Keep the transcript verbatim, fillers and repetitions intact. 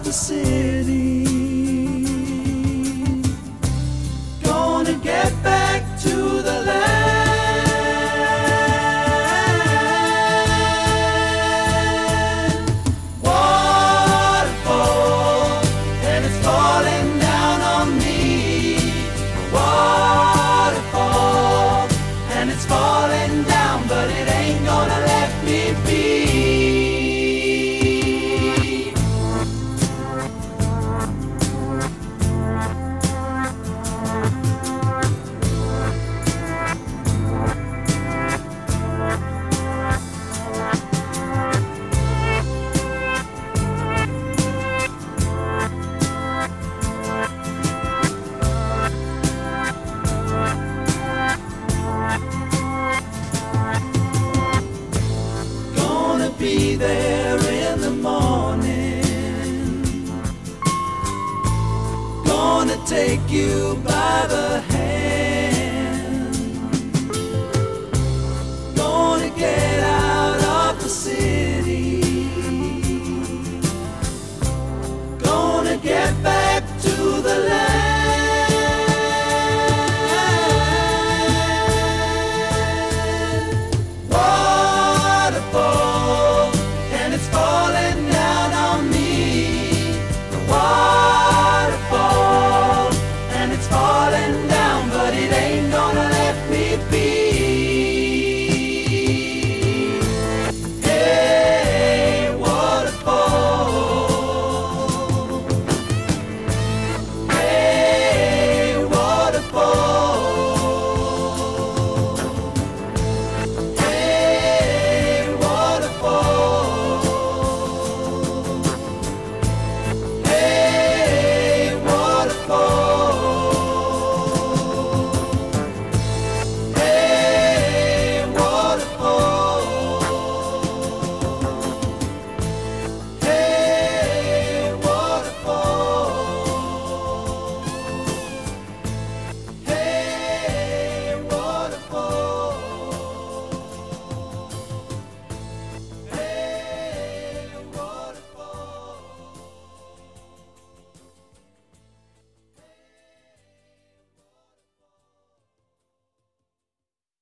the city. Gonna get back to the land. Waterfall, and it's falling down on me. Waterfall, and it's falling down, but it ain't gonna let me be. Be there in the morning. Gonna take you by the hand. Gonna get out of the city. Gonna get back